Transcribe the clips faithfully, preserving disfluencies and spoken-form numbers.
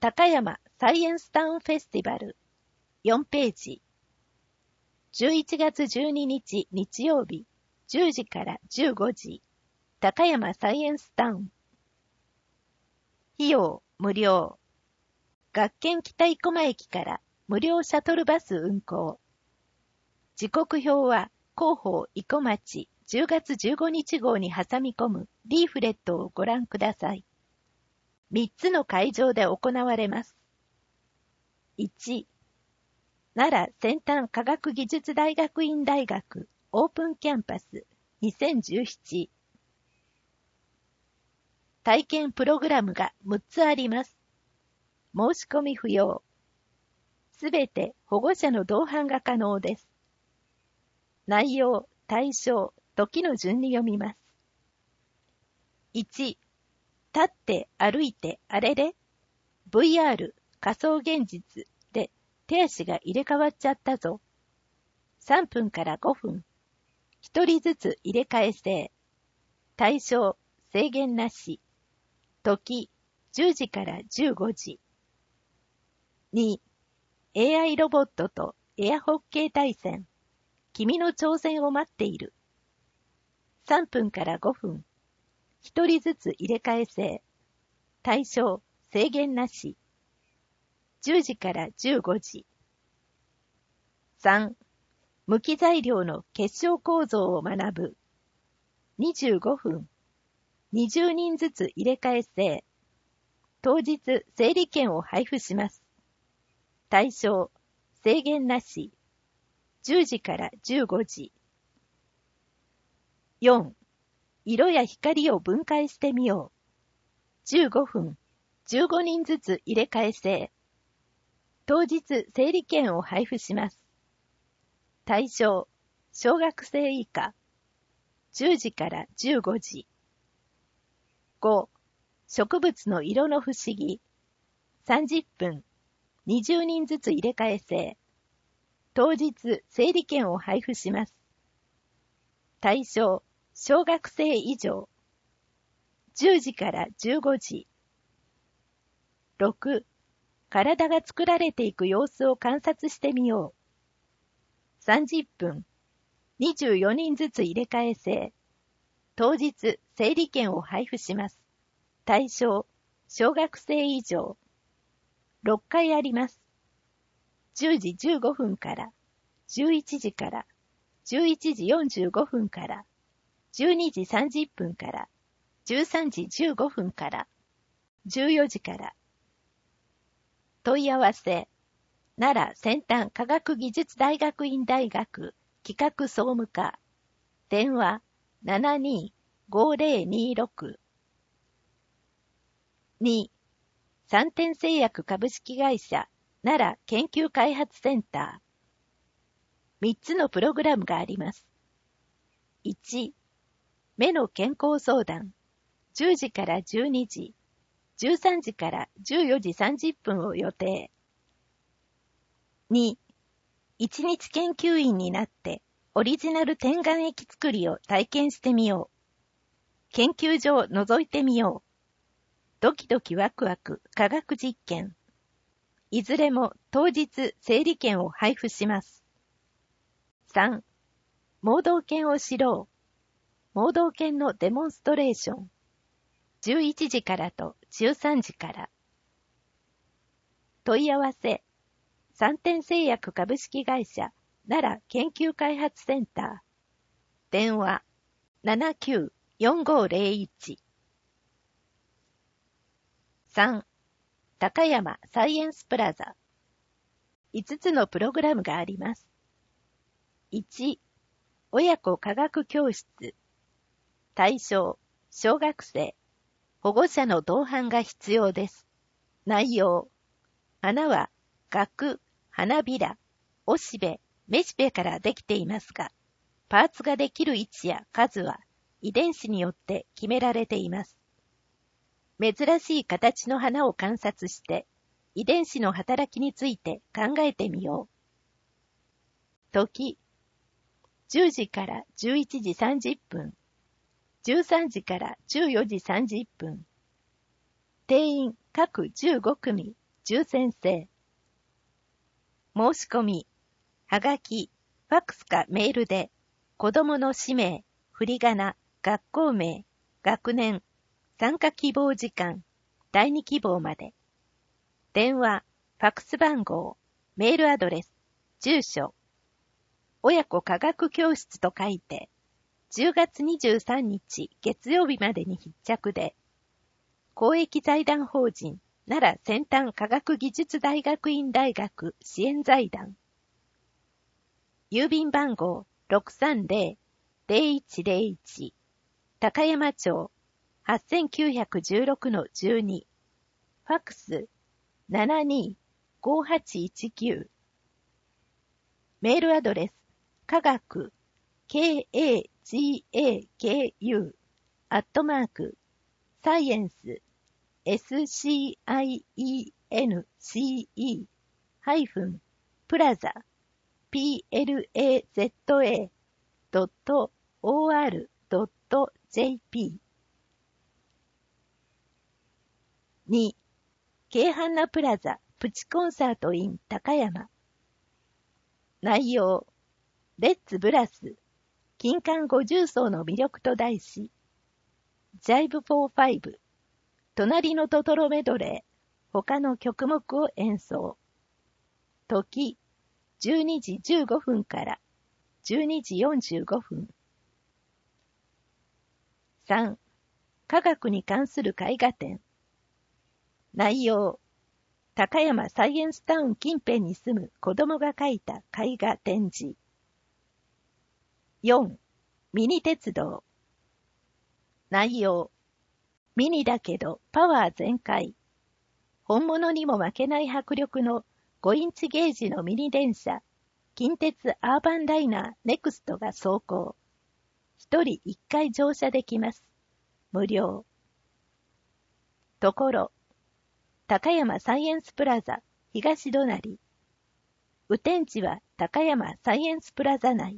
高山サイエンスタウンフェスティバルよんページ。じゅういちがつじゅうににち日曜日じゅうじからじゅうごじ。高山サイエンスタウン。費用無料。学研北生駒駅から無料シャトルバス運行。時刻表は広報生駒町じゅうがつじゅうごにち号に挟み込むリーフレットをご覧ください。みっつの会場で行われます。いち、奈良先端科学技術大学院大学オープンキャンパスにせんじゅうなな。体験プログラムがむっつあります。申し込み不要。すべて保護者の同伴が可能です。内容、対象、時の順に読みます。いち、立って歩いてあれれ ブイアール 仮想現実で手足が入れ替わっちゃったぞ。さんぷんからごふん。ひとりずつ入れ替え制。対象、制限なし。時、じゅうじからじゅうごじ。に、エーアイ ロボットとエアホッケー対戦。君の挑戦を待っている。さんぷんからごふん。ひとりずつ入れ替え制。対象、制限なし。じゅうじからじゅうごじ。さん、無機材料の結晶構造を学ぶ。にじゅうごふん。にじゅうにんずつ入れ替え制。当日、整理券を配布します。対象、制限なし。じゅうじからじゅうごじ。よん、色や光を分解してみよう。じゅうごふん、じゅうごにんずつ入れ替え制。当日、整理券を配布します。対象、小学生以下。じゅうじからじゅうごじ。ご、植物の色の不思議。さんじゅっぷん、にじゅうにんずつ入れ替え制。当日、整理券を配布します。対象、小学生以上。じゅうじからじゅうごじ。ろく、体が作られていく様子を観察してみよう。さんじゅっぷん、にじゅうよにんずつ入れ替え制。当日、整理券を配布します。対象、小学生以上。ろっかいあります。じゅうじじゅうごふんから、じゅういちじから、じゅういちじよんじゅうごふんから、じゅうにじさんじゅっぷんから、じゅうさんじじゅうごふんから、じゅうよじから。問い合わせ、奈良先端科学技術大学院大学企画総務課。電話 ななにーごーぜろにーろく。に、三天製薬株式会社奈良研究開発センター。みっつのプログラムがあります。いち、目の健康相談。じゅうじからじゅうにじ、じゅうさんじからじゅうよじさんじゅっぷんを予定。に、いちにち研究員になってオリジナル点眼液作りを体験してみよう。研究所を覗いてみよう。ドキドキワクワク科学実験。いずれも当日整理券を配布します。さん、盲導犬を知ろう。盲導犬のデモンストレーション。じゅういちじからとじゅうさんじから。問い合わせ、三天製薬株式会社奈良研究開発センター。電話 ななきゅうよんごーぜろいち。さん、高山サイエンスプラザ。いつつのプログラムがあります。いち、親子科学教室。対象、小学生。保護者の同伴が必要です。内容、花は、ガ花びら、おしべ、めしべからできていますが、パーツができる位置や数は遺伝子によって決められています。珍しい形の花を観察して、遺伝子の働きについて考えてみよう。時、じゅうじからじゅういちじさんじゅっぷん、じゅうさんじからじゅうよじさんじゅっぷん。定員各じゅうごくみ、 重先生。申し込み、はがき、ファックスかメールで、子供の氏名、振り仮名、学校名、学年、参加希望時間、第二希望まで。電話、ファックス番号、メールアドレス、住所。親子科学教室と書いて、じゅうがつにじゅうさんにち月曜日までに必着で、公益財団法人奈良先端科学技術大学院大学支援財団。郵便番号 ろくさんぜろ ぜろいちぜろいち 高山町 はちきゅういちろくのじゅうに ファックス ななにーごはちいちきゅう メールアドレス科学 ケーエージーエーケーユー アットマークサイエンス エスシーアイイーエヌシーイー ハイフンプラザ ピーエルエーゼットエー ドット オーアール ドット ジェーピー に、京阪那プラザプチコンサート in 高山。内容、レッツブラス、金環五重奏の魅力と題し、ジャイブフォーファイブ、隣のトトロメドレー、他の曲目を演奏。時、じゅうにじじゅうごふんからじゅうにじよんじゅうごふん。さん. 科学に関する絵画展。内容、高山サイエンスタウン近辺に住む子供が描いた絵画展示。よん. ミニ鉄道。内容、ミニだけどパワー全開。本物にも負けない迫力のごインチゲージのミニ電車、近鉄アーバンライナーネクストが走行。一人一回乗車できます。無料。ところ、高山サイエンスプラザ東隣。雨天地は高山サイエンスプラザ内。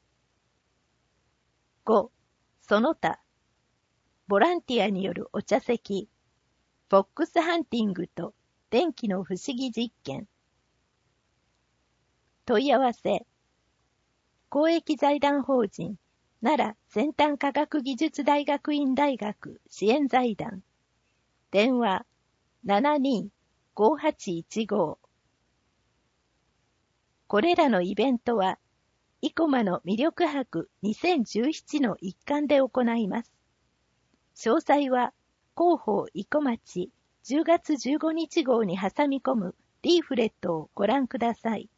ご. その他。ボランティアによるお茶席。フォックスハンティングと電気の不思議実験。問い合わせ。公益財団法人奈良先端科学技術大学院大学支援財団。電話 ななにーごはちいちご。これらのイベントは、生駒の魅力博にせんじゅうななの一環で行います。詳細は、広報生駒町じゅうがつじゅうごにち号に挟み込むリーフレットをご覧ください。